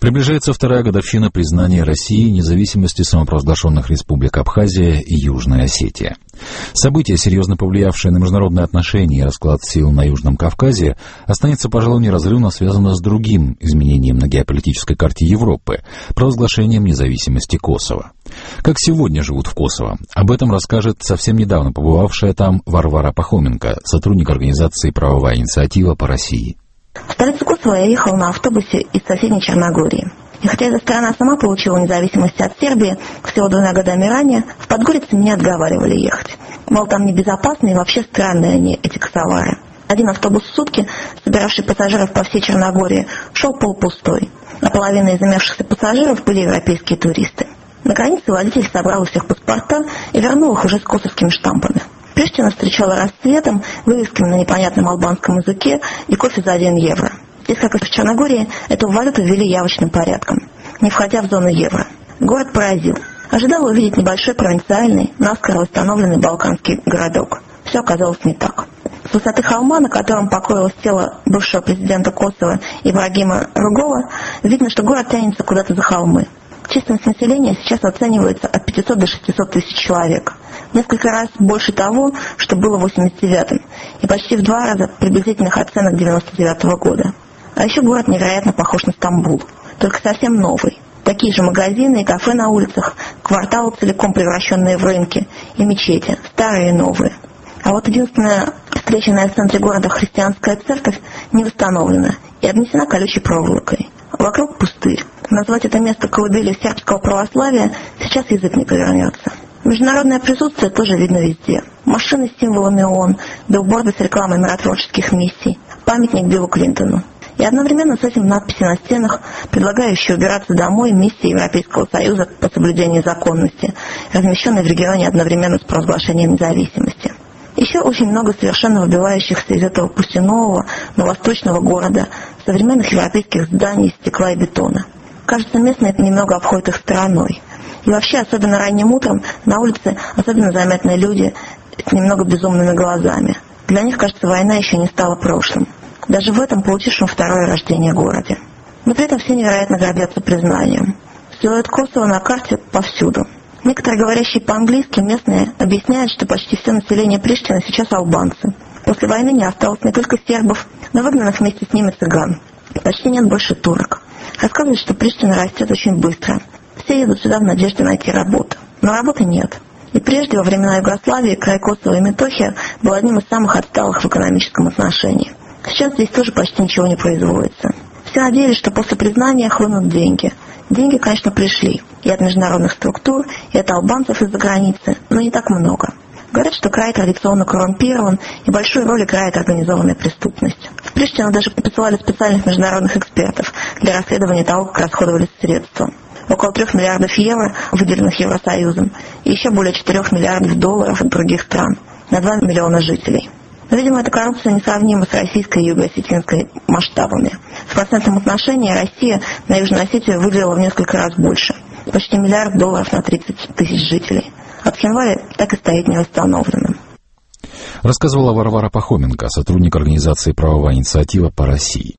Приближается вторая годовщина признания России независимости самопровозглашенных республик Абхазия и Южная Осетия. Событие, серьезно повлиявшее на международные отношения и расклад сил на Южном Кавказе, останется, пожалуй, неразрывно связано с другим изменением на геополитической карте Европы – провозглашением независимости Косово. Как сегодня живут в Косово? Об этом расскажет совсем недавно побывавшая там Варвара Пахоменко, сотрудник организации «Правовая инициатива по России». В столицу Косово я ехал на автобусе из соседней Черногории. И хотя эта страна сама получила независимость от Сербии всего 2 годами ранее, в Подгорице меня отговаривали ехать. Мол, там небезопасно и вообще странные они, эти косовары. Один автобус в сутки, собиравший пассажиров по всей Черногории, шел полпустой, а половина из имевшихся пассажиров были европейские туристы. На границе водитель собрал у всех паспорта и вернул их уже с косовскими штампами. Приштина встречала расцветом, вывесками на непонятном албанском языке и кофе за 1 евро. Здесь, как и в Черногории, эту валюту ввели явочным порядком, не входя в зону евро. Город поразил. Ожидала увидеть небольшой провинциальный, наскоро восстановленный балканский городок. Все оказалось не так. С высоты холма, на котором покоилось тело бывшего президента Косово Ибрагима Ругова, видно, что город тянется куда-то за холмы. Численность населения сейчас оценивается от 500 до 600 тысяч человек. Несколько раз больше того, что было в 89-м, и почти в 2 раза приблизительных оценок 99-го года. А еще город невероятно похож на Стамбул, только совсем новый. Такие же магазины и кафе на улицах, кварталы, целиком превращенные в рынки, и мечети, старые и новые. А вот единственная встреченная в центре города христианская церковь не восстановлена и обнесена колючей проволокой. Вокруг пустырь. Назвать это место колыбелью сербского православия сейчас язык не повернется. Международное присутствие тоже видно везде. Машины с символами ООН, билборды с рекламой миротворческих миссий, памятник Биллу Клинтону. И одновременно с этим надписи на стенах, предлагающие убираться домой миссии Европейского Союза по соблюдению законности, размещенные в регионе одновременно с провозглашением независимости. Еще очень много совершенно выбивающихся из этого пусть и нового, но восточного города, современных европейских зданий из стекла и бетона. Кажется, местные немного обходят их стороной. И вообще, особенно ранним утром, на улице особенно заметны люди с немного безумными глазами. Для них, кажется, война еще не стала прошлым. Даже в этом получившем второе рождение городе. Но при этом все невероятно гордятся признанием. Силуэт Косово на карте повсюду. Некоторые, говорящие по-английски, местные объясняют, что почти все население Приштины сейчас албанцы. После войны не осталось не только сербов, но выгнанных вместе с ними цыган. Почти нет больше турок. Рассказывают, что Приштина растет очень быстро. Все едут сюда в надежде найти работу. Но работы нет. И прежде, во времена Югославии, край Косово и Метохия был одним из самых отсталых в экономическом отношении. Сейчас здесь тоже почти ничего не производится. Все надеялись, что после признания хлынут деньги. Деньги, конечно, пришли. И от международных структур, и от албанцев из-за границы, но не так много. Говорят, что край традиционно коррумпирован, и большую роль играет организованная преступность. В Приштину даже посылали специальных международных экспертов для расследования того, как расходовались средства. Около 3 миллиардов евро, выделенных Евросоюзом, и еще более 4 миллиардов долларов от других стран, на 2 миллиона жителей. Но, видимо, эта коррупция несравнима с российской и юго-осетинской масштабами. В процентном отношении Россия на Южную Осетию выделила в несколько раз больше. Почти $1 миллиард на 30 тысяч жителей. А Цхинвали так и стоит невосстановленным. Рассказывала Варвара Пахоменко, сотрудник организации «Правовая инициатива по России».